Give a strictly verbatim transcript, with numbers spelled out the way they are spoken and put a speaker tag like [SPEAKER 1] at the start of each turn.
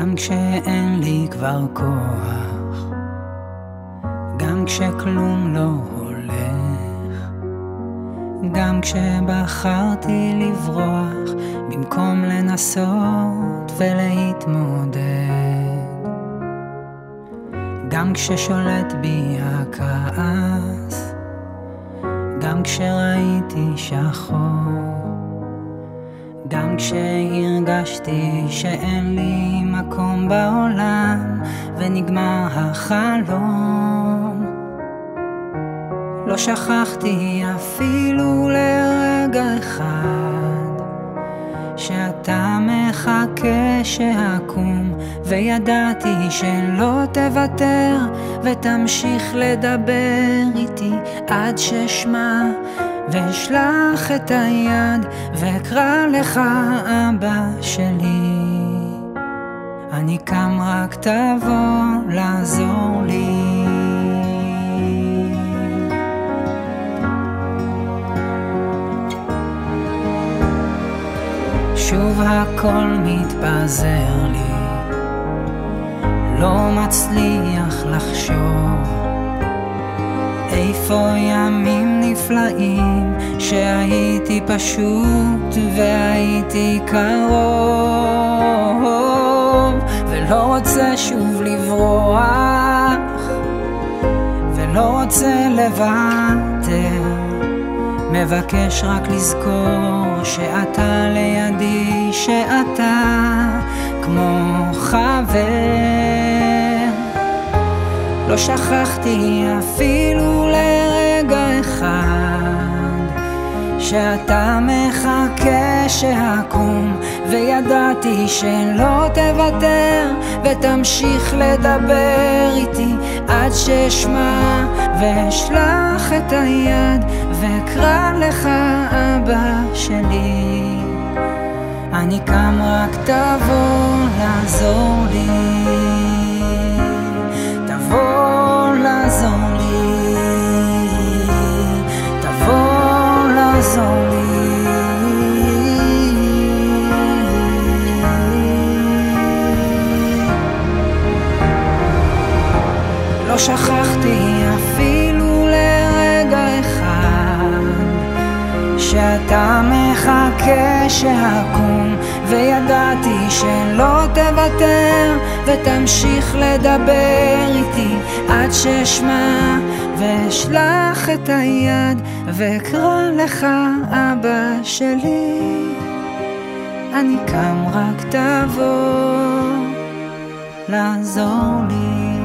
[SPEAKER 1] גם כשאין לי כבר כוח, גם כשכלום לא הולך, גם כשבחרתי לברוח במקום לנסות ולהתמודד, גם כששולט בי הכעס, גם כשראיתי שחור, גם כשהרגשתי שאין לי מקום בעולם ונגמר החלום. לא שכחתי אפילו לרגע אחד שאתה מחכה שאקום, וידעתי שלא תוותר ותמשיך לדבר איתי עד ששמע ואשלח את היד ואקרא לך אבא שלי. אני קם רק תבוא לעזור לי. שוב הכל מתפזר לי, לא מצליח לחשוב איפה ימים נפלאים שהייתי פשוט והייתי קרוב, ולא רוצה שוב לברוח ולא רוצה לוותר, מבקש רק לזכור שאתה לידי, שאתה כמו חבר. לא שכחתי אפילו לרגע אחד שאתה מחכה שאקום, וידעתי שלא תוותר ותמשיך לדבר איתי עד ששמע ואשלח את היד ואקרא לך אבא שלי. אני קם רק תבוא לעזור לי, תבוא לעזור לי, תבוא לעזור לי. לא שכחתי אפילו לרגע אחד שאתה מחכה שאקום, וידעתי שלא תוותר ותמשיך לדבר איתי עד ששמע ואשלח את היד ואקרא לך אבא שלי. אני קם רק תבוא לעזור לי.